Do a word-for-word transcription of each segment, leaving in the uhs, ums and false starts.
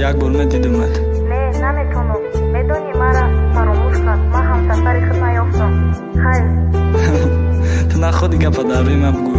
як бор медидимат. Не, наметонам. Медони мара фаромӯш кад. Ман ҳамсафари худ наёфтам. Хайр. Ту нахоҳди гапа дар рӯи ман бигӯй.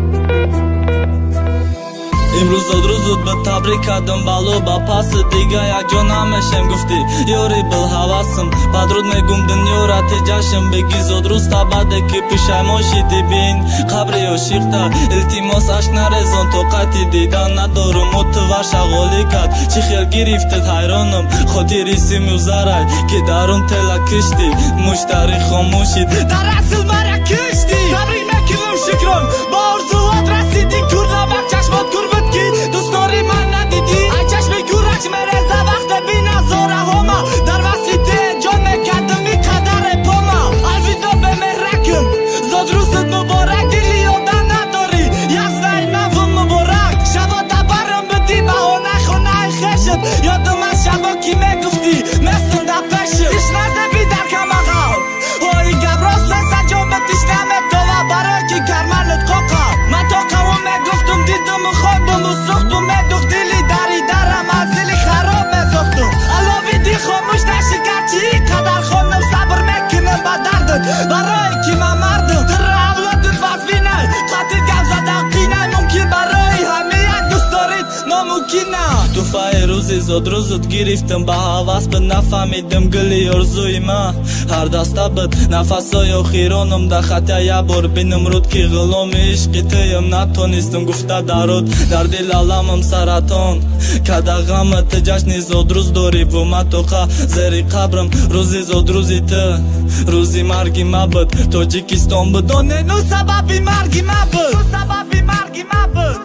имрӯз зуд зуд ба табрик кардам бало ба паси дига якҷо намешем гуфти ёри билҳавасм падруд мегум дунёра теҷашм беги зудрӯз табаде ки пушаймон шиди бин қабри ошиқта илтимос ашк нарезон тоқати дидан надорум оту варша ғоли кард чӣ хел гирифтед ҳайронам хотири симу зарай ки дарун тела кишти муштари хомӯшид дар асл мара кишти табрик мекунам шукрон ба орзуот расиди курнабак чашмот курбуд ки дӯстдори ман надиди ай чашми кураш мереза вақте биназора ҳома дар васите ҷон мекардам ми қадаре пома алвидо бемеҳракм зодрӯзут муборак дили ёда надори язнай навм муборак шабота барам биди баҳона хонаи хешм ёдам аз шабо ки мегуфти месунда пешм ишназеби дар камағал ҳои габроса саҷоба тишна метова барои ки карманут қоқа ман то қавм мегуфтум дидуму хондуму сӯхтум медух дили дари дарам аз дили хароб мезохтум аловиди хомӯш нашикар чӣ қадар хонам сабр мекунам ба дардат барои ки ман мардам дира авлодут вазбинай қатил гап зада қинай мумкин барои ҳамеяк дӯстдорид номумкина туфаи рӯзи зудрӯзут гирифтам ба ҳавас бид нафаҳмидам гули орзуи ман ҳар даста бид нафасои охиронам да хатя як бор бинамруд ки ғуломи ишқи туям натонистам гуфта даруд дар дил аламам саратон кадағама ту ҷашни зудрӯз дорӣ бу матоқа зери қабрам рӯзи зудрӯзи ту рӯзи марги ма буд тоҷикистон буд донену сабаби марги ма буд сабаби марги ма буд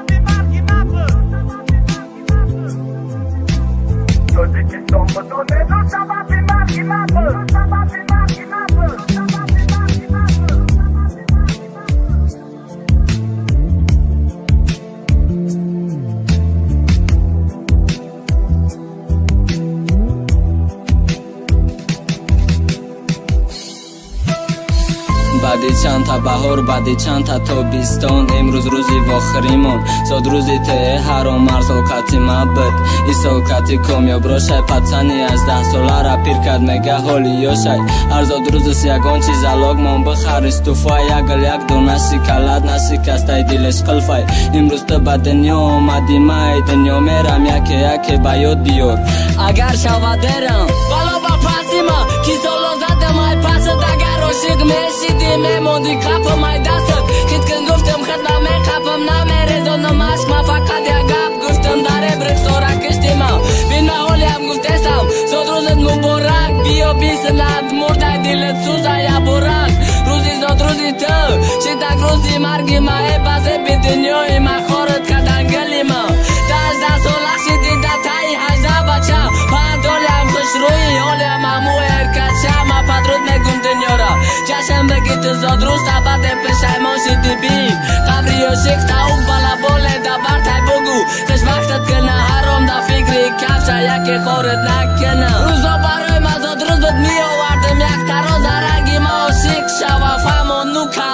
Tojikiston bu donenu sababi margi ma bud sababi margi ma bud баъди чандта баҳор баъди чандта тобистон имрӯз рӯзи вохиримон зодрӯзи тее ҳаром арзолкати мабуд исолкати комёб рошай пацани аздаҳсолара пир кард мега ҳоли ёшай ҳар зодрӯзис ягон чиз алог мон бихарис туфай ягл як дона шикалат нашикастай дилеш қилфай имрӯз ту ба дунё омади май дунё мерам яке яке ба ёд биёр агар шавадерам бало ба пасима ки соло задам ай пасад агар ошиқ мешиди мемонди қапам ай дастат хит кин гуфтам хидма меқапам намерезонам ашк ма фақат як гап гуфтам дареб рихсора киштима бина ҳолиам гуфтесам зодрӯзит муборак биё бисинад мурдай дилит сӯза яборак рӯзи зодрӯзи ту шидак рӯзи марги ма э базе би дунёи ма хорит кадан гили ма дажда сола шиди да таи ҳажда бача падолиам хушрӯи ҳолиам ҳаму эркача ма падруд мегум дунёра ҷашн беги ту зодрӯз табаде пешаймон шиди бин қабри ошиқ таук бала боле да бартай бугу хишбахтат кина ҳаром да фикри кафша яке хорит накина рӯзо барои ма зодрӯз буд меовардам як тароза ранги ма ошиқ шава фаҳмо нука